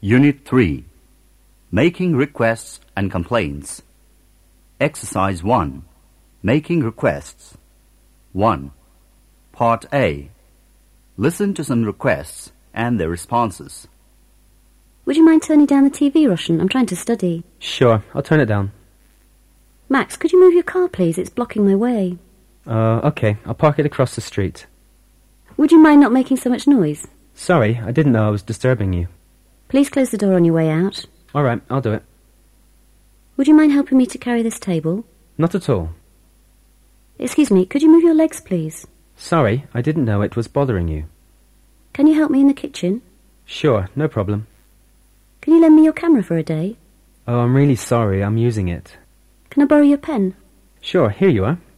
Unit 3. Making requests and complaints. Exercise 1. Making requests. 1. Part A. Listen to some requests and their responses. Would you mind turning down the TV, Roshan? I'm trying to study. Sure, I'll turn it down. Max, could you move your car, please? It's blocking my way. Okay, I'll park it across the street. Would you mind not making so much noise? Sorry, I didn't know I was disturbing you. Please close the door on your way out. All right, I'll do it. Would you mind helping me to carry this table? Not at all. Excuse me, could you move your legs, please? Sorry, I didn't know it was bothering you. Can you help me in the kitchen? Sure, no problem. Can you lend me your camera for a day? Oh, I'm really sorry, I'm using it. Can I borrow your pen? Sure, here you are.